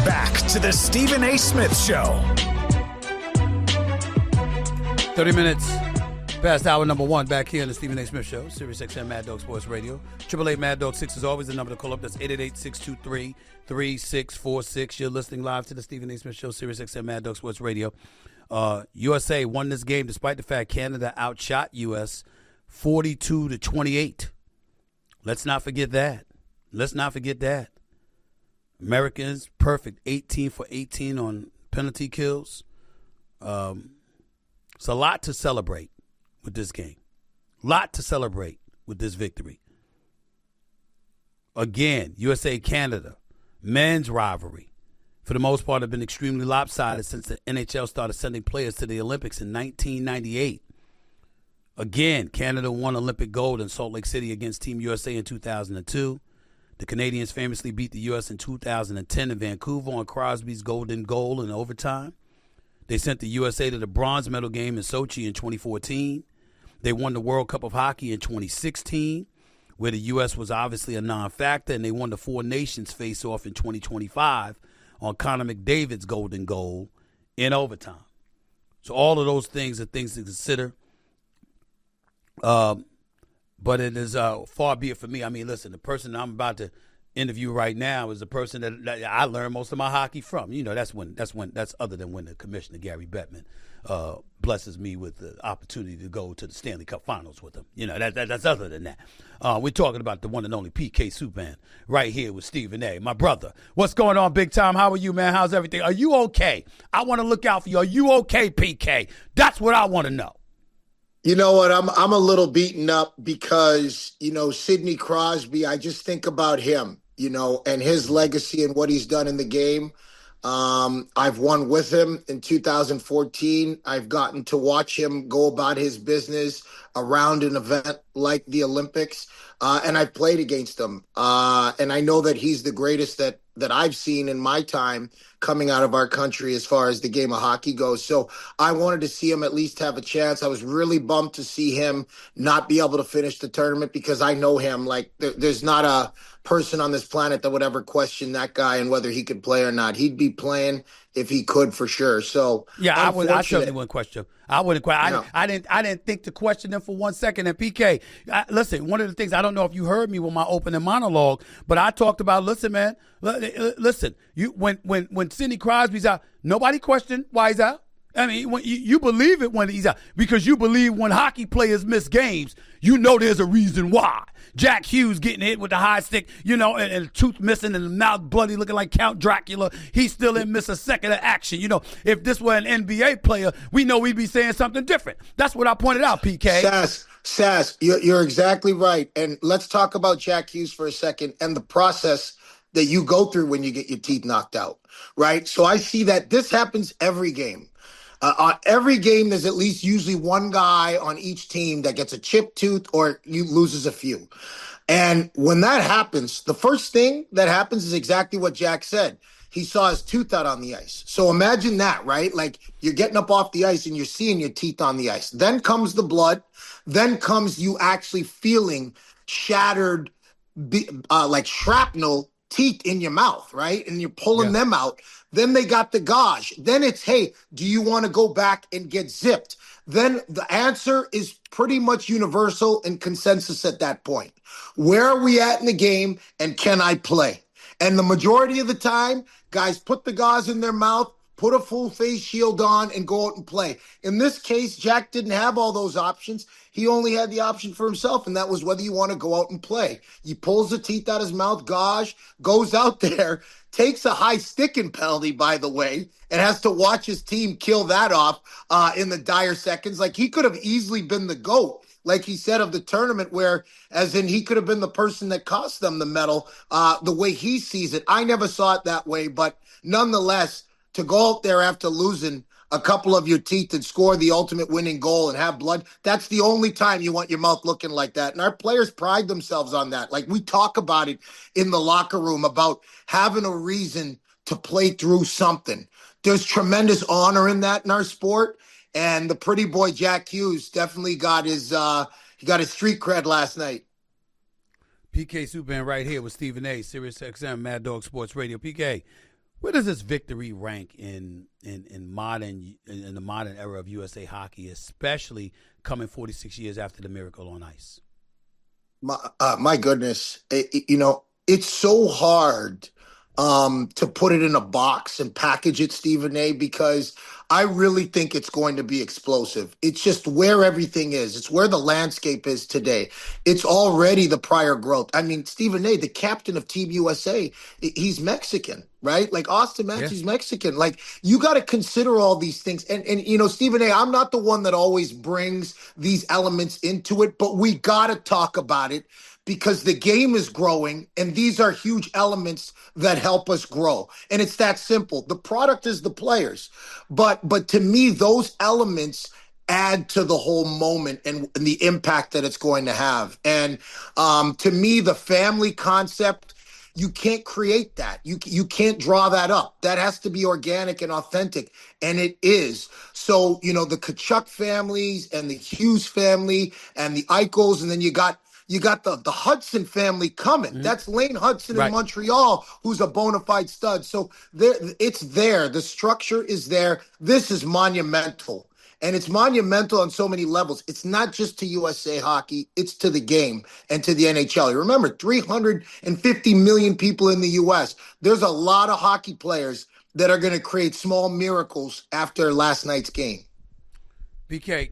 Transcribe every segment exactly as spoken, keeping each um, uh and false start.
Back to the Stephen A. Smith Show. thirty minutes past hour number one back here in the Stephen A. Smith Show, Sirius X M Mad Dog Sports Radio. Triple eight Mad Dog six is always the number to call up. That's eight eight eight, six two three, three six four six. You're listening live to the Stephen A. Smith Show, Sirius X M Mad Dog Sports Radio. Uh, U S A won this game despite the fact Canada outshot U S forty-two to twenty-eight. Let's not forget that. Let's not forget that. Americans, perfect, eighteen for eighteen on penalty kills. Um, it's a lot to celebrate with this game. Lot to celebrate with this victory. Again, U S A Canada, men's rivalry, for the most part, have been extremely lopsided since the N H L started sending players to the Olympics in nineteen ninety-eight. Again, Canada won Olympic gold in Salt Lake City against Team U S A in two thousand two. The Canadians famously beat the U S in two thousand ten in Vancouver on Crosby's golden goal in overtime. They sent the U S A to the bronze medal game in Sochi in twenty fourteen. They won the World Cup of Hockey in twenty sixteen, where the U S was obviously a non-factor, and they won the Four Nations face-off in twenty twenty-five on Connor McDavid's golden goal in overtime. So all of those things are things to consider. Um, but it is uh, far be it for me. I mean, listen, the person I'm about to interview right now is the person that, that I learned most of my hockey from. You know, that's when that's when that's other than when the commissioner Gary Bettman uh, blesses me with the opportunity to go to the Stanley Cup Finals with him. You know, that, that that's other than that. Uh, we're talking about the one and only P K Subban right here with Stephen A. My brother, what's going on, big time? How are you, man? How's everything? Are you okay? I want to look out for you. Are you okay, P K? That's what I want to know. You know what? I'm I'm a little beaten up because, you know, Sidney Crosby, I just think about him, you know, and his legacy and what he's done in the game. Um, I've won with him in two thousand fourteen. I've gotten to watch him go about his business around an event like the Olympics, uh, and I've played against him. Uh, and I know that he's the greatest that that I've seen in my time coming out of our country as far as the game of hockey goes. So I wanted to see him at least have a chance. I was really bummed to see him not be able to finish the tournament because I know him. Like, there, there's not a person on this planet that would ever question that guy and whether he could play or not. He'd be playing if he could, for sure. So yeah, I would. I certainly wouldn't question. I wouldn't question. No. I, I didn't. I didn't think to question him for one second. And P K, I, listen. One of the things, I don't know if you heard me with my opening monologue, but I talked about. Listen, man. Listen. You when when when Sidney Crosby's out, nobody questioned why he's out. I mean, when you, you believe it when he's out because you believe when hockey players miss games, you know there's a reason why. Jack Hughes getting hit with the high stick, you know, and, and a tooth missing and the mouth bloody looking like Count Dracula. He still didn't miss a second of action. You know, if this were an N B A player, we know we'd be saying something different. That's what I pointed out, P K. Sass, Sass, you're, you're exactly right. And let's talk about Jack Hughes for a second and the process that you go through when you get your teeth knocked out, right? So I see that this happens every game. Uh, on every game, there's at least usually one guy on each team that gets a chipped tooth or you loses a few. And when that happens, the first thing that happens is exactly what Jack said. He saw his tooth out on the ice. So imagine that, right? Like you're getting up off the ice and you're seeing your teeth on the ice. Then comes the blood. Then comes you actually feeling shattered, uh, like shrapnel teeth in your mouth, right? And you're pulling yeah. them out. Then they got the gauge. Then it's, hey, do you want to go back and get zipped? Then the answer is pretty much universal and consensus at that point. Where are we at in the game and can I play? And the majority of the time, guys put the gauze in their mouth, put a full face shield on and go out and play. In this case, Jack didn't have all those options. He only had the option for himself, and that was whether you want to go out and play. He pulls the teeth out of his mouth, gauge, goes out there, takes a high sticking penalty, by the way, and has to watch his team kill that off uh, in the dire seconds. Like, he could have easily been the GOAT, like he said, of the tournament, where, as in, he could have been the person that cost them the medal, uh, the way he sees it. I never saw it that way, but nonetheless, to go out there after losing a couple of your teeth and score the ultimate winning goal and have blood, that's the only time you want your mouth looking like that. And our players pride themselves on that. Like, we talk about it in the locker room about having a reason to play through something. There's tremendous honor in that in our sport. And the pretty boy Jack Hughes definitely got his uh, he got his street cred last night. P K Subban right here with Stephen A. Sirius X M Mad Dog Sports Radio. P K, Where does this victory rank in in in modern in, in the modern era of U S A hockey, especially coming forty-six years after the Miracle on Ice? My, uh, my goodness, it, it- you know, it's so hard um, to put it in a box and package it, Stephen A., because I really think it's going to be explosive. It's just where everything is. It's where the landscape is today. It's already the prior growth. I mean, Stephen A., the captain of Team U S A, i- he's Mexican, right? Like Austin Yeah. Matthews, Mexican. Like you got to consider all these things. And and you know, Stephen A., I'm not the one that always brings these elements into it, but we got to talk about it because the game is growing and these are huge elements that help us grow. And it's that simple. The product is the players. But but to me, those elements add to the whole moment and, and the impact that it's going to have. And um, to me, the family concept, you can't create that. You you can't draw that up. That has to be organic and authentic, and it is. So, you know, the Kachuk families and the Hughes family and the Eichels, and then you got you got the, the Hudson family coming. Mhm. That's Lane Hudson Right. in Montreal, who's a bona fide stud. So there, it's there. The structure is there. This is monumental. And it's monumental on so many levels. It's not just to U S A hockey, it's to the game and to the N H L. Remember, three hundred fifty million people in the U S. There's a lot of hockey players that are going to create small miracles after last night's game. B K,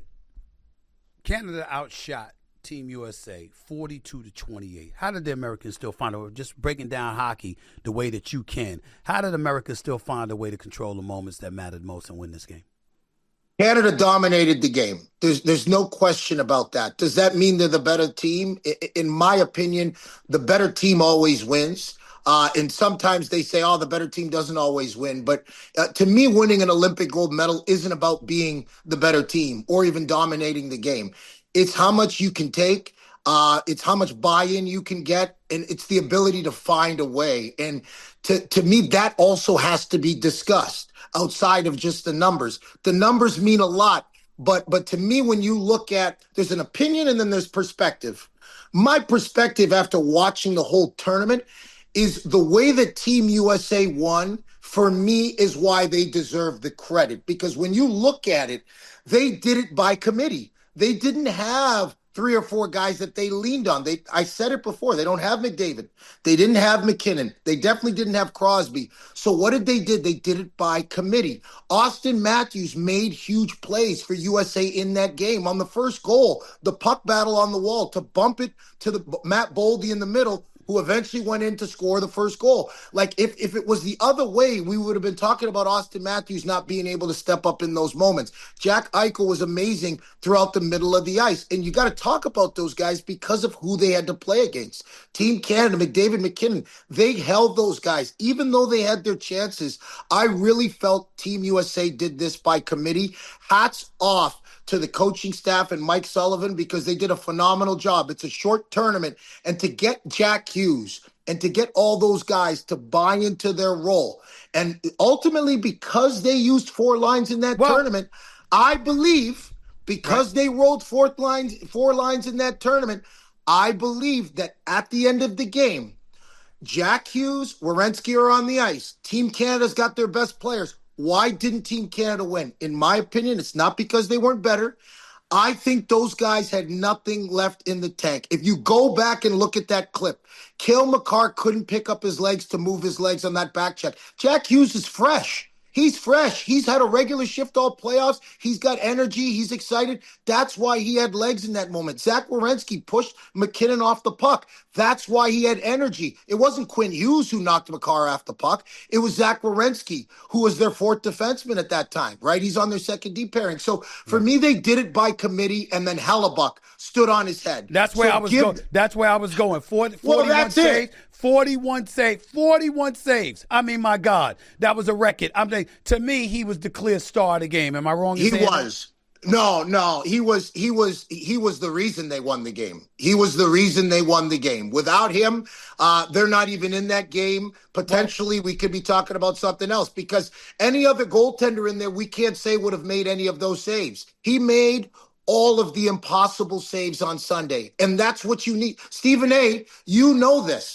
Canada outshot Team U S A forty-two to twenty-eight. How did the Americans still find a way, just breaking down hockey the way that you can, how did America still find a way to control the moments that mattered most and win this game? Canada dominated the game. There's there's no question about that. Does that mean they're the better team? I- In my opinion, the better team always wins. Uh, and sometimes they say, oh, the better team doesn't always win. But uh, to me, winning an Olympic gold medal isn't about being the better team or even dominating the game. It's how much you can take. Uh, it's how much buy-in you can get. And it's the ability to find a way. And to, to me, that also has to be discussed outside of just the numbers. The numbers mean a lot. But but to me, when you look at, there's an opinion and then there's perspective. My perspective after watching the whole tournament is the way that Team U S A won, for me, is why they deserve the credit. Because when you look at it, they did it by committee. They didn't have three or four guys that they leaned on. They, I said it before, they don't have McDavid. They didn't have McKinnon. They definitely didn't have Crosby. So what did they do? They did it by committee. Austin Matthews made huge plays for U S A in that game. On the first goal, the puck battle on the wall to bump it to the Matt Boldy in the middle, who eventually went in to score the first goal. Like, if, if it was the other way, we would have been talking about Austin Matthews not being able to step up in those moments. Jack Eichel was amazing throughout the middle of the ice. And you got to talk about those guys because of who they had to play against. Team Canada, McDavid, McKinnon, they held those guys. Even though they had their chances, I really felt Team U S A did this by committee. Hats off to the coaching staff and Mike Sullivan, because they did a phenomenal job. It's a short tournament. And to get Jack Hughes and to get all those guys to buy into their role, and ultimately because they used four lines in that Well- tournament, I believe because they rolled fourth lines, four lines in that tournament, I believe that at the end of the game, Jack Hughes, Werenski are on the ice. Team Canada's got their best players. Why didn't Team Canada win? In my opinion, it's not because they weren't better. I think those guys had nothing left in the tank. If you go back and look at that clip, Cale Makar couldn't pick up his legs to move his legs on that back check. Jack Hughes is fresh. He's fresh. He's had a regular shift all playoffs. He's got energy. He's excited. That's why he had legs in that moment. Zach Werenski pushed McKinnon off the puck. That's why he had energy. It wasn't Quinn Hughes who knocked Makar off the puck. It was Zach Werenski, who was their fourth defenseman at that time, right? He's on their second D pairing. So for me, they did it by committee, and then Hellebuck stood on his head. That's where So I was give- going. That's where I was going. forty, Well, forty-one that's it. saves. forty-one saves. forty-one saves. I mean, my God, that was a record. I'm saying, to me, he was the clear star of the game. Am I wrong in He saying that? was. No, no, he was he was he was the reason they won the game. He was the reason they won the game. Without him, uh, they're not even in that game. Potentially, we could be talking about something else, because any other goaltender in there, we can't say would have made any of those saves. He made all of the impossible saves on Sunday, and that's what you need. Stephen A., you know this.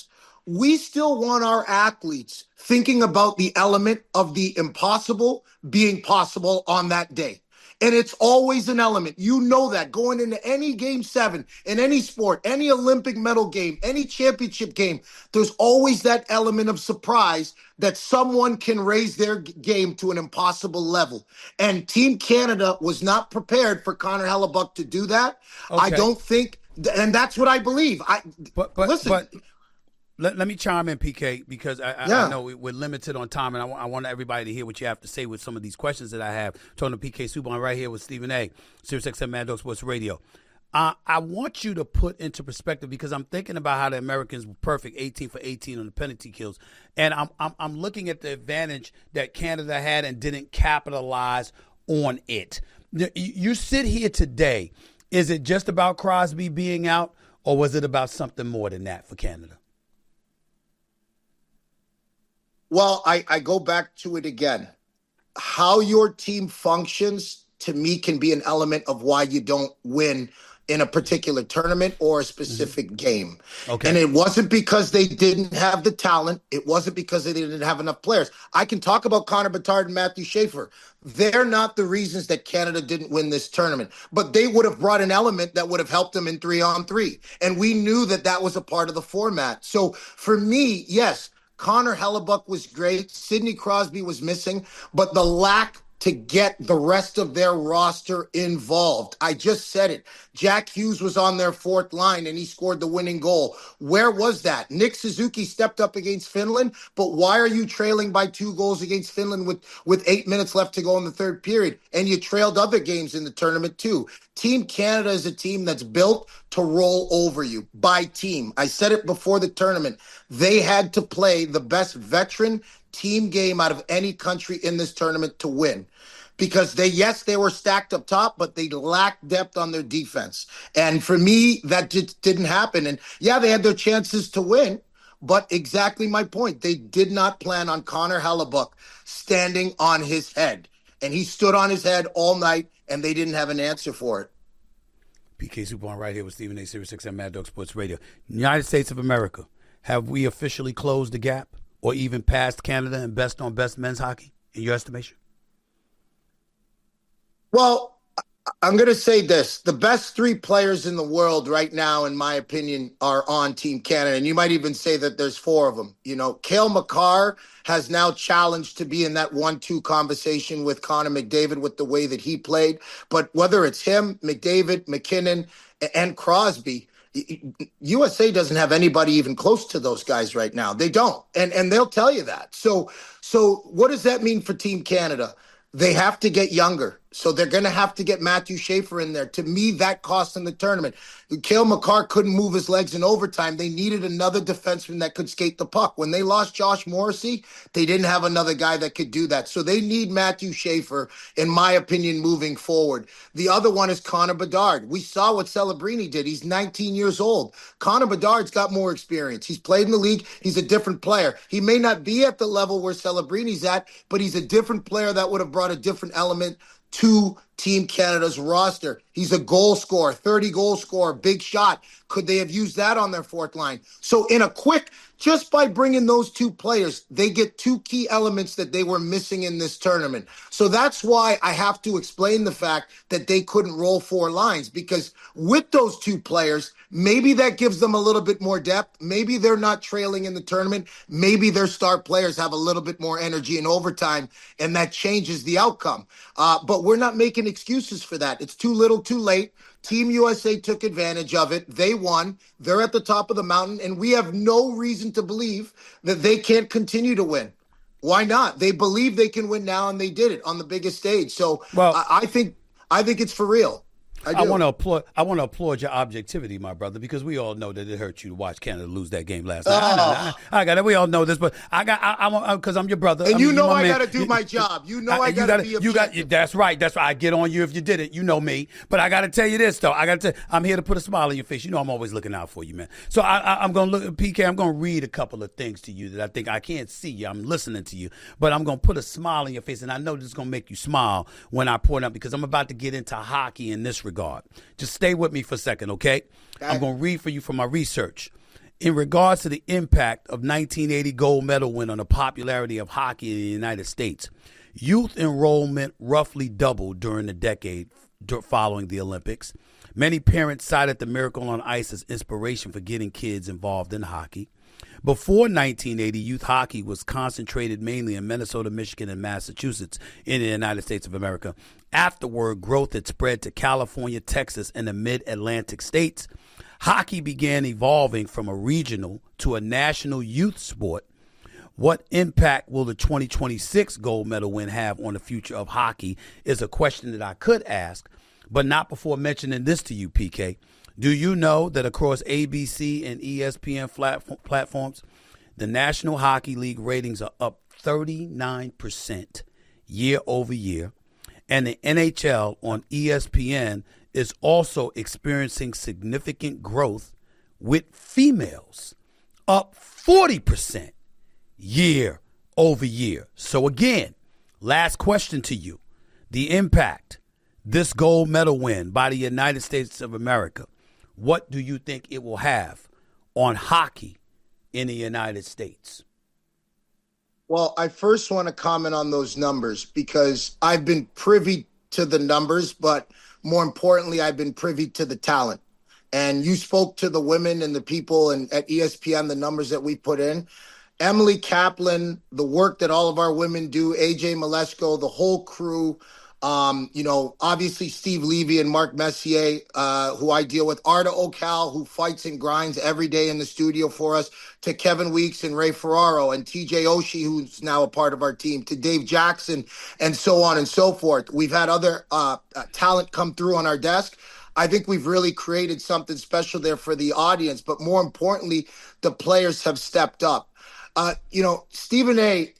we still want our athletes thinking about the element of the impossible being possible on that day. And it's always an element. You know that going into any game seven, in any sport, any Olympic medal game, any championship game, there's always that element of surprise that someone can raise their g- game to an impossible level. And Team Canada was not prepared for Connor Hellebuck to do that. I Okay. don't think, and that's what I believe. I But but listen. but let, let me chime in, P K, because I, I, Yeah. I know we- we're limited on time, and I, wa- I want everybody to hear what you have to say with some of these questions that I have. Talking to P K Subban right here with Stephen A. Sirius X M Mad Dog Sports Radio. Uh, I want you to put into perspective, because I'm thinking about how the Americans were perfect, eighteen for eighteen on the penalty kills, and I'm I'm, I'm looking at the advantage that Canada had and didn't capitalize on it. You, you sit here today. Is it just about Crosby being out, or was it about something more than that for Canada? Well, I, I go back to it again. How your team functions, to me, can be an element of why you don't win in a particular tournament or a specific mm-hmm. game. Okay. And it wasn't because they didn't have the talent. It wasn't because they didn't have enough players. I can talk about Connor Bedard and Matthew Schaefer. They're not the reasons that Canada didn't win this tournament, but they would have brought an element that would have helped them in three on three. And we knew that that was a part of the format. So for me, yes, Connor Hellebuck was great. Sidney Crosby was missing, but the lack to get the rest of their roster involved. I just said it. Jack Hughes was on their fourth line and he scored the winning goal. Where was that? Nick Suzuki stepped up against Finland, but why are you trailing by two goals against Finland with, with eight minutes left to go in the third period? And you trailed other games in the tournament too. Team Canada is a team that's built to roll over you by team. I said it before the tournament. They had to play the best veteran team game out of any country in this tournament to win. Because they, yes, they were stacked up top, but they lacked depth on their defense. And for me, that just didn't happen. And yeah, they had their chances to win, but exactly my point. They did not plan on Connor Hellebuck standing on his head. And he stood on his head all night, and they didn't have an answer for it. P K Subban right here with Stephen A. Sirius X M Mad Dog Sports Radio. United States of America, have we officially closed the gap or even passed Canada in best on best men's hockey, in your estimation? Well, I'm going to say this. The best three players in the world right now, in my opinion, are on Team Canada. And you might even say that there's four of them. You know, Cale Makar has now challenged to be in that one two conversation with Connor McDavid with the way that he played. But whether it's him, McDavid, McKinnon, and Crosby, U S A doesn't have anybody even close to those guys right now. They don't. And and they'll tell you that. So so what does that mean for Team Canada? They have to get younger. So they're going to have to get Matthew Schaefer in there. To me, that cost them the tournament. Cale Makar couldn't move his legs in overtime. They needed another defenseman that could skate the puck. When they lost Josh Morrissey, they didn't have another guy that could do that. So they need Matthew Schaefer, in my opinion, moving forward. The other one is Connor Bedard. We saw what Celebrini did. He's nineteen years old. Connor Bedard's got more experience. He's played in the league. He's a different player. He may not be at the level where Celebrini's at, but he's a different player that would have brought a different element to Team Canada's roster. He's a goal scorer, thirty goal scorer, big shot. Could they have used that on their fourth line? So in a quick, just by bringing those two players, they get two key elements that they were missing in this tournament. So that's why I have to explain the fact that they couldn't roll four lines, because with those two players, maybe that gives them a little bit more depth. Maybe they're not trailing in the tournament. Maybe their star players have a little bit more energy in overtime, and that changes the outcome. Uh, but we're not making excuses for that. It's too little, too late. Team U S A took advantage of it. They won. They're at the top of the mountain, and we have no reason to believe that they can't continue to win. Why not? They believe they can win now, and they did it on the biggest stage. So well, I, I think I think it's for real. I, I want to applaud. I want to applaud your objectivity, my brother, because we all know that it hurt you to watch Canada lose that game last night. Oh. I, I, I got it. We all know this, but I got. I, I want because I'm your brother, and I you mean, know I got to do my job. You know I, I got to be objective. You got. That's right. That's right. I get on you if you did it. You know me, but I got to tell you this though. I got to. I'm here to put a smile on your face. You know I'm always looking out for you, man. So I, I, I'm gonna look at P K. I'm gonna read a couple of things to you that I think I can't see you. I'm listening to you, but I'm gonna put a smile on your face, and I know this is gonna make you smile when I point out, because I'm about to get into hockey in this regard. Just stay with me for a second, okay? I'm going to read for you from my research. in regards to the impact of nineteen eighty gold medal win on the popularity of hockey in the United States, youth enrollment roughly doubled during the decade following the Olympics. Many parents cited the Miracle on Ice as inspiration for getting kids involved in hockey. Before nineteen eighty, youth hockey was concentrated mainly in Minnesota, Michigan, and Massachusetts in the United States of America. Afterward, growth had spread to California, Texas, and the mid-Atlantic states. Hockey began evolving from a regional to a national youth sport. What impact will the twenty twenty-six gold medal win have on the future of hockey is a question that I could ask, but not before mentioning this to you, P K. Do you know that across A B C and E S P N flat- platforms, the National Hockey League ratings are up thirty-nine percent year over year, and the N H L on E S P N is also experiencing significant growth, with females up forty percent year over year. So again, last question to you. The impact this gold medal win by the United States of America, what do you think it will have on hockey in the United States? Well, I first want to comment on those numbers because I've been privy to the numbers, but more importantly, I've been privy to the talent. And you spoke to the women and the people and at E S P N, the numbers that we put in. Emily Kaplan, the work that all of our women do, A J Malesko, the whole crew, um, you know, obviously Steve Levy and Mark Messier, uh, who I deal with, Arda Ocal, who fights and grinds every day in the studio for us, to Kevin Weeks and Ray Ferraro and T J Oshie, who's now a part of our team, to Dave Jackson, and so on and so forth. We've had other uh, uh, talent come through on our desk. I think we've really created something special there for the audience, but more importantly, the players have stepped up. Uh, you know, Stephen A.,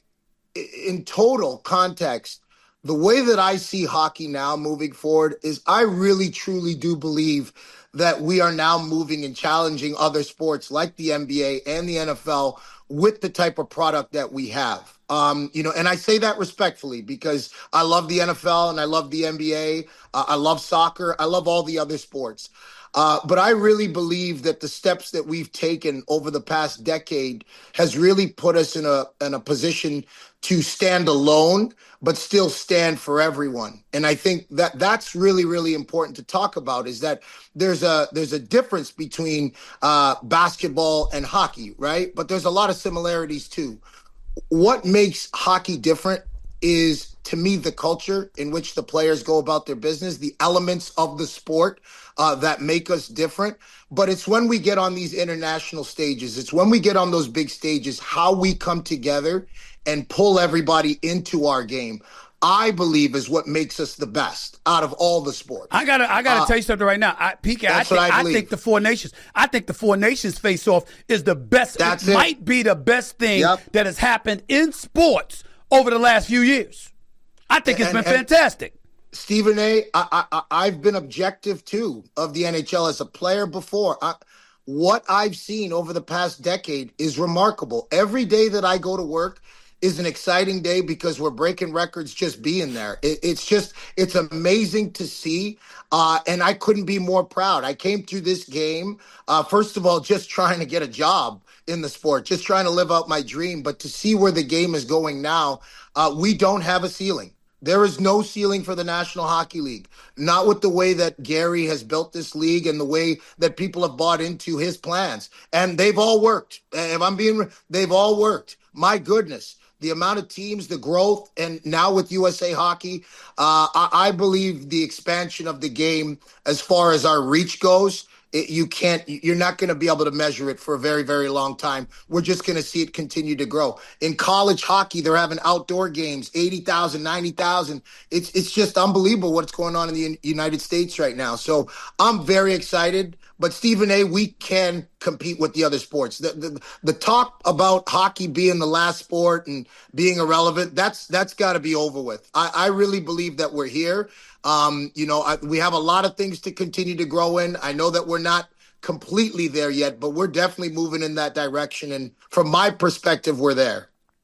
in total context, the way that I see hockey now moving forward is I really, truly do believe that we are now moving and challenging other sports like the N B A and the N F L with the type of product that we have. Um, you know, and I say that respectfully because I love the N F L and I love the N B A. Uh, I love soccer. I love all the other sports. Uh, but I really believe that the steps that we've taken over the past decade has really put us in a in a position to stand alone, but still stand for everyone. And I think that that's really, really important to talk about, is that there's a there's a difference between uh, basketball and hockey, right? But there's a lot of similarities too. What makes hockey different is, to me, the culture in which the players go about their business, the elements of the sport uh, that make us different. But it's when we get on these international stages, it's when we get on those big stages, how we come together and pull everybody into our game, I believe, is what makes us the best out of all the sports. I gotta, I gotta uh, tell you something right now, I, P K. I think, I, I think the Four Nations, I think the Four Nations face-off is the best. That's it, it might be the best thing yep. that has happened in sports over the last few years. I think it's and, been and fantastic. Stephen A., I, I, I've been objective too of the N H L as a player before. I, what I've seen over the past decade is remarkable. Every day that I go to work is an exciting day because we're breaking records just being there. It, it's just, it's amazing to see. Uh, and I couldn't be more proud. I came through this game, uh, first of all, just trying to get a job in the sport, just trying to live out my dream. But to see where the game is going now, uh, we don't have a ceiling. There is no ceiling for the National Hockey League, not with the way that Gary has built this league and the way that people have bought into his plans. And they've all worked. If I'm being, they've all worked. My goodness. The amount of teams, the growth, and now with U S A Hockey, uh, I, I believe the expansion of the game as far as our reach goes, it, you can't, you're not going to be able to measure it for a very, very long time. We're just going to see it continue to grow. In college hockey, they're having outdoor games, eighty thousand, ninety thousand. It's, it's just unbelievable what's going on in the United States right now. So I'm very excited. But Stephen A., we can compete with the other sports. The, the the talk about hockey being the last sport and being irrelevant, that's that's got to be over with. I, I really believe that we're here. Um, you know, I, we have a lot of things to continue to grow in. I know that we're not completely there yet, but we're definitely moving in that direction. And from my perspective, we're there.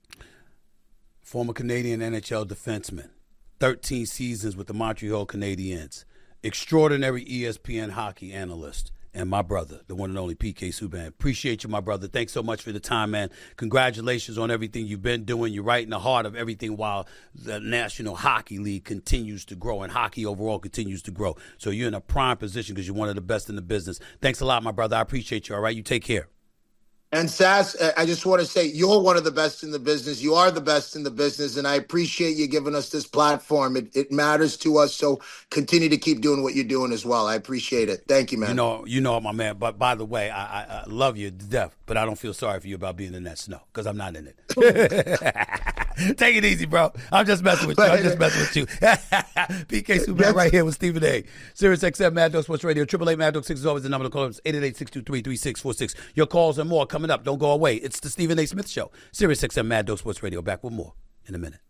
Former Canadian N H L defenseman, thirteen seasons with the Montreal Canadiens, extraordinary E S P N hockey analyst, and my brother, the one and only P K Subban. Appreciate you, my brother. Thanks so much for the time, man. Congratulations on everything you've been doing. You're right in the heart of everything while the National Hockey League continues to grow and hockey overall continues to grow. So you're in a prime position because you're one of the best in the business. Thanks a lot, my brother. I appreciate you, all right? You take care. And Sass, I just want to say you're one of the best in the business. You are the best in the business, and I appreciate you giving us this platform. It, it matters to us, so continue to keep doing what you're doing as well. I appreciate it. Thank you, man. You know, you know, my man. But by the way, I, I, I love you to death, but I don't feel sorry for you about being in that snow because I'm not in it. Take it easy, bro. I'm just messing with you. I'm just messing with you. P K Subban right here with Stephen A. Sirius X M Mad Dog Sports Radio. Triple A Mad Dog six is always the number to call. It's eight eight eight, six two three, three six four six. Your calls and more coming up. Don't go away. It's the Stephen A. Smith Show. Sirius X M Mad Dog Sports Radio. Back with more in a minute.